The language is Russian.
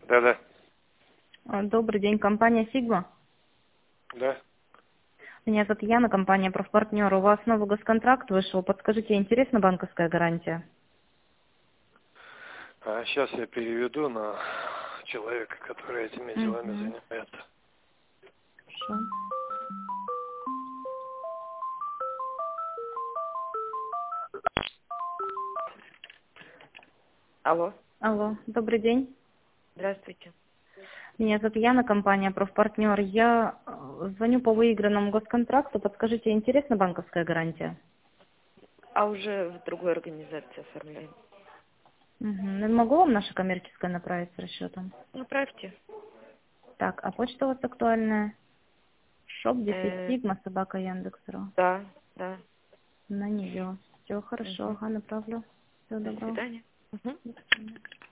Да-да. Добрый день, компания «Сигма». Да. Меня зовут Яна, компания «Профпартнер». У вас новый госконтракт вышел. Подскажите, интересна банковская гарантия? Сейчас я переведу на человека, который этими делами Угу. занимается. Хорошо. Алло, Алло, добрый день. здравствуйте. Меня зовут Яна, компания «Профпартнер». Я звоню по выигранному госконтракту. Подскажите, интересна банковская гарантия? А уже в другой организации оформляем. Угу. Могу вам наше коммерческое направить с расчетом? Направьте. Так, а почта у вас актуальная? Shop 10 Э, Sigma, собака Яндекс.ру. да, да. На нее. Все хорошо, Мгм. ага, направлю. Всего До доброго. свидания. Мгм. До свидания.